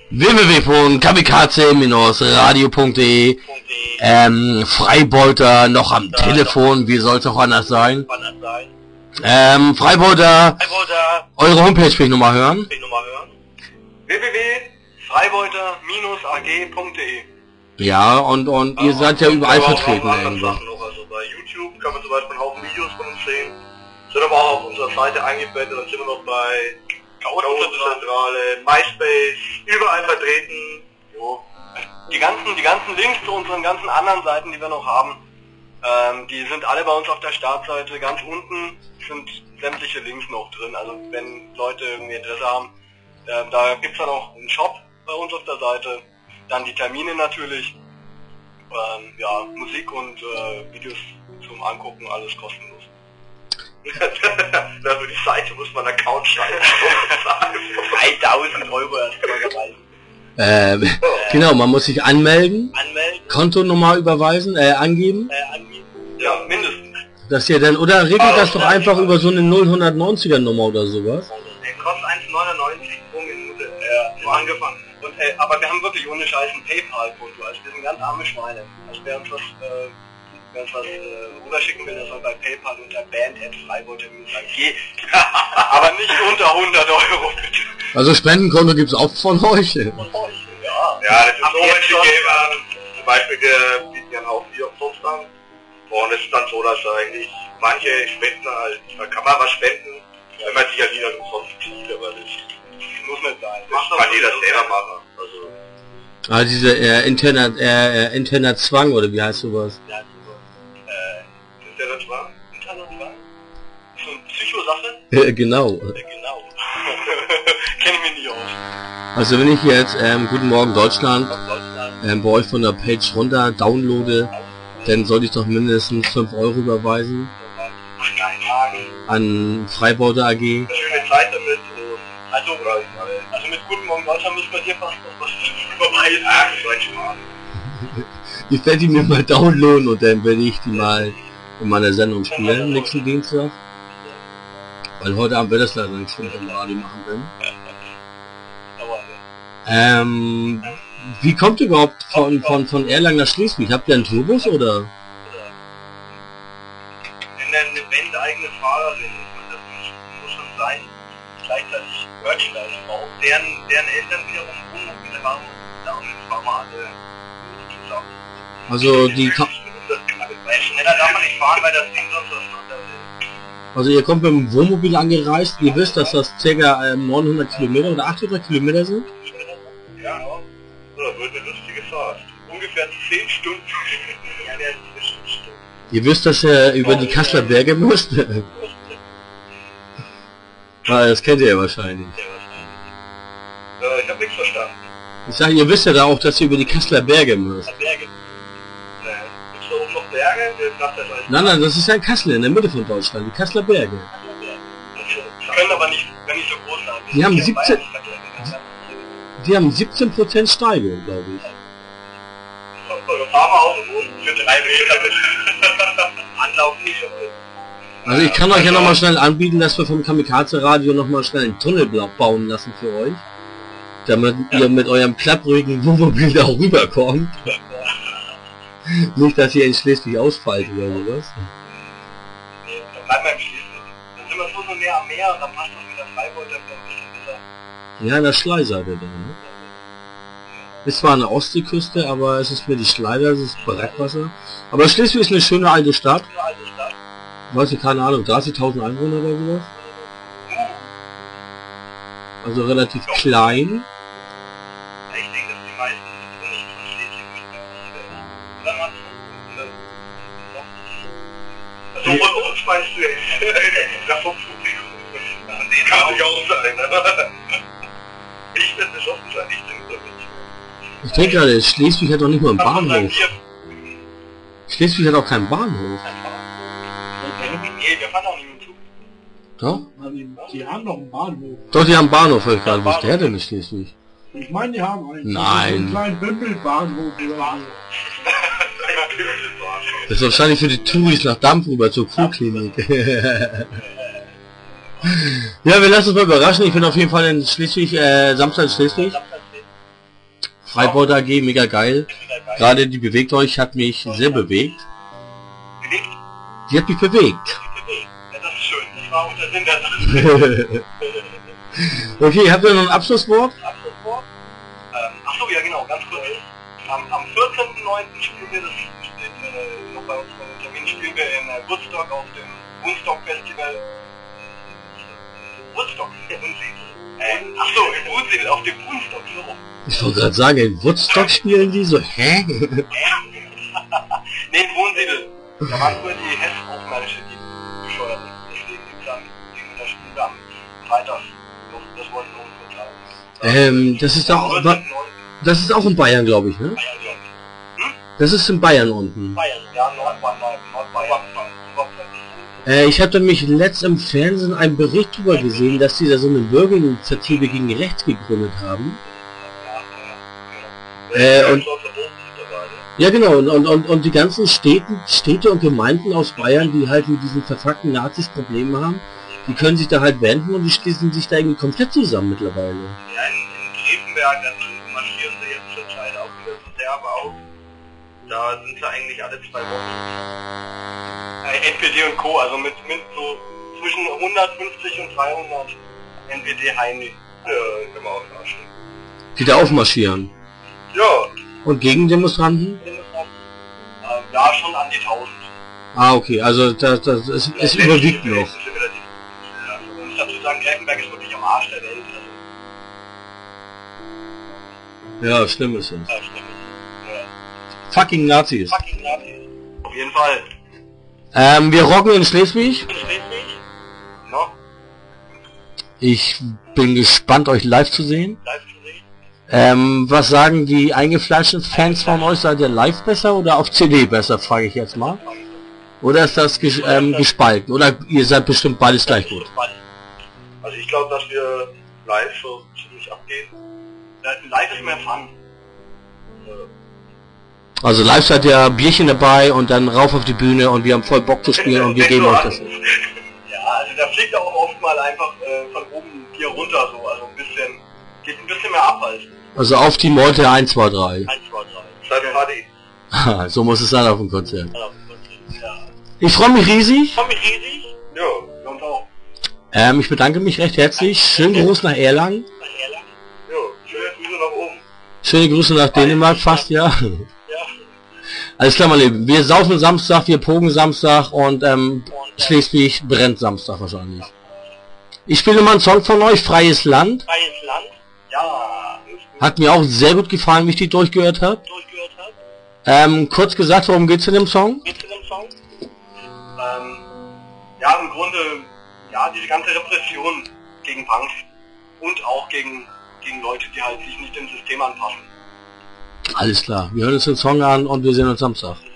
www.kamikaze-radio.de. Freibeuter noch am Telefon, wie soll es auch anders sein? Freibeuter, eure Homepage will ich nochmal hören. www.freibeuter-ag.de. Ja, und ihr seid ja überall vertreten irgendwo. Also bei YouTube kann man zum Beispiel einen Haufen Videos von uns sehen. Sind aber auch auf unserer Seite eingebettet, dann sind wir noch bei Zentrale, MySpace, überall vertreten. Jo. Die ganzen Links zu unseren ganzen anderen Seiten, die wir noch haben, die sind alle bei uns auf der Startseite. Ganz unten sind sämtliche Links noch drin. Also wenn Leute irgendwie Interesse haben, da gibt's dann auch einen Shop bei uns auf der Seite. Dann die Termine natürlich. Ja, Musik und Videos zum Angucken, alles kostenlos. Für die Seite muss man einen Account schreiben. 3000 Euro erstmal überweisen. Genau, man muss sich anmelden. Kontonummer überweisen, angeben. Ja, mindestens. Dass ihr dann, oder regelt das doch einfach über so eine 0190er Nummer oder sowas? Der kostet 1,99 pro Minute. So angefangen. Und, aber wir haben wirklich ohne Scheiß ein PayPal-Konto. Also wir sind ganz arme Schweine. Also wer uns was rüberschicken will, das soll bei PayPal unter band@freibeuter-ag. Aber nicht unter 100 Euro bitte. Also Spendenkonto gibt's auch von euch? Ja, das ist so, wenn die Gamer zum Beispiel bieten ja auch Bier umsonst an. Und es ist dann so, dass eigentlich manche Spenden halt, da kann man was spenden, wenn man sich ja nicht umsonst zieht, aber das muss nicht sein. Das kann jeder selber machen. Also diese interner Zwang, oder wie heißt sowas? Ja, interner Zwang? Interner Zwang? So eine Psychosache? Genau. Genau. Kenn ich mich nicht aus. Also wenn ich jetzt Guten Morgen Deutschland bei euch von der Page runter downloade, dann sollte ich doch mindestens 5 Euro überweisen. Ach nein, an Freibeuter AG. Schöne Zeit damit. Also mit Guten Morgen Deutschland müssen wir dir fast noch was überweisen. Ach, so ein Spaß. Ich werde die mir mal downloaden und dann werde ich die mal in meiner Sendung spielen, nächsten Dienstag. Weil heute Abend wird das leider nichts, wenn ich im Radio machen bin. Wie kommt ihr überhaupt von Erlangen nach Schleswig? Habt ihr einen Tourbus oder? Wenn eine Band eigene Fahrer sind, das muss schon sein, gleichzeitig Merchandise braucht. Deren Eltern wiederum Wohnmobile haben, damit fahren wir alle zusammen. Also die... Schneller darf man nicht fahren, weil das Ding sonst was runter will. Also ihr kommt mit dem Wohnmobil angereist, ihr wisst, dass das ca. 900 Kilometer oder 800 Kilometer sind? Ja, das wird eine lustige Fahrt. Ungefähr 10 Stunden. Ja, der ist zwischen Stunden. Ihr wisst, dass ihr über die Kasseler Berge müsst? Das kennt ihr ja wahrscheinlich. Ich hab nichts verstanden. Ich sage, ihr wisst ja da auch, dass ihr über die Kasseler Berge müsst. Berge? Gibt's da oben noch Berge? Nein, das ist ja in Kassel, in der Mitte von Deutschland, die Kasseler Berge. Die können aber nicht so groß sein. Die haben 17% Steigung, glaube ich. Fahren wir auf den Boden für 3 Meter. Anlauf nicht. Also ich kann euch ja nochmal schnell anbieten, dass wir vom Kamikaze Radio nochmal schnell einen Tunnel bauen lassen für euch. Damit ihr mit eurem klapprigen Wohnmobil da rüberkommt. Nicht, dass ihr in Schleswig ausfallt oder sowas. Nee, dann bleiben wir im Schleswig. Dann sind wir so näher am Meer und dann passt das mit der Freibeuter ein bisschen besser. Ja, in der Schleiseite dann, ne? Ist zwar eine Ostseeküste, aber es ist mir die Schleider, es ist Brackwasser. Aber Schleswig ist eine schöne alte Stadt. Weiß ich, keine Ahnung, 30.000 Einwohner oder sowas. Also relativ klein. Ich denke, dass die meisten nicht von Schleswig mitbekommen werden. Oder man so von uns meinst du jetzt? Ja, vom Publikum. Von denen kann ich auch sein. Ich bin besoffen sein, ich denke nicht. Ich denke gerade, Schleswig hat doch nicht mal einen Bahnhof. Schleswig hat auch keinen Bahnhof. Nee, wir fahren auch nicht mit Zug. Doch? Die haben noch einen Bahnhof. Doch, die haben einen Bahnhof, weil ich gerade wusste. Der hat denn nicht Schleswig. Ich meine, die haben einen. Nein. So einen kleinen Bündelbahnhof oder so. Das ist wahrscheinlich für die Touris nach Dampf rüber zur Kuhklinik. Ja, wir lassen uns mal überraschen. Ich bin auf jeden Fall in Schleswig, Samstag in Schleswig. Freibeuter AG, mega geil. Gerade die Bewegt euch hat mich sehr bewegt. Bewegt? Die hat mich bewegt. Ja, das ist schön. Das war auch der Sinn der Sache. Okay, habt ihr noch ein Abschlusswort? Achso, ja genau, ganz kurz. Am 14.09. spielen wir, das steht noch bei unserem Termin, spielen wir in Woodstock auf dem Woodstock Festival. Woodstock? Achso, in Woodstock, auf dem Woodstock, so. Ich wollte gerade sagen, in Woodstock spielen die so, hä? Ne, in Wohnsiedel. Da waren früher die Hess-Aufmärkische, die bescheuerten. Deswegen gibt's dann, da spielen wir am Freitag. Das wollten wir uns mitteilen. Das ist auch in Bayern, glaube ich, ne? Das ist in Bayern unten. Bayern, ja, Nordbayern. Ich habe nämlich letzt im Fernsehen einen Bericht darüber gesehen, dass die da so eine Bürgerinitiative gegen rechts gegründet haben. Ja genau, und die ganzen Städte und Gemeinden aus Bayern, die halt mit diesen verfuckten Nazis Probleme haben, die können sich da halt wenden und die schließen sich da irgendwie komplett zusammen mittlerweile. Ja, in Grevenberg, da marschieren sie jetzt zur Zeit auch wieder so derbe auf. Da sind sie eigentlich alle 2 Wochen. NPD und Co., also mit so zwischen 150 und 300 NPD-Heini. Kann man auch nachstellen. Die da aufmarschieren. Ja. Und Gegendemonstranten? Ja, schon an die 1000. Ah, okay, also es überwiegt noch. Ja, ich muss dazu sagen, Grevenberg ist wirklich am Arsch der Welt. Also. Ja, schlimm ist es. Ja, stimmt. Ja. Fucking Nazis. Auf jeden Fall. Wir rocken in Schleswig. No? Ich bin gespannt, euch live zu sehen. Was sagen die eingefleischten Fans von euch? Seid ihr live besser oder auf CD besser, frage ich jetzt mal. Oder ist das gespalten? Oder ihr seid bestimmt beides gleich gut? Also ich glaube, dass wir live so ziemlich abgehen. Live ist mehr Fun. Also live seid ihr Bierchen dabei und dann rauf auf die Bühne und wir haben voll Bock zu spielen und wir geben euch das. Ja, also da fliegt auch oft mal einfach von oben ein Bier runter, so, also geht ein bisschen mehr ab halt. Also auf die Meute 1, 2, 3. 1, 2, 3. Seid Party. So muss es sein auf dem Konzert. Ja. Ich freue mich riesig. Ja, und auch. Ich bedanke mich recht herzlich. Schönen Gruß nach Erlangen. Ja, schöne Grüße nach oben. Schöne Grüße nach Dänemark fast, ja. Alles klar, mein Lieben. Wir saufen Samstag, wir pogen Samstag und Schleswig brennt Samstag wahrscheinlich. Ich spiele mal einen Song von euch, Freies Land. Freies Land? Ja. Hat mir auch sehr gut gefallen, wie ich die durchgehört habe. Kurz gesagt, worum geht's in dem Song? Ja, im Grunde, ja, diese ganze Repression gegen Punks und auch gegen Leute, die halt sich nicht dem System anpassen. Alles klar, wir hören uns den Song an und wir sehen uns Samstag.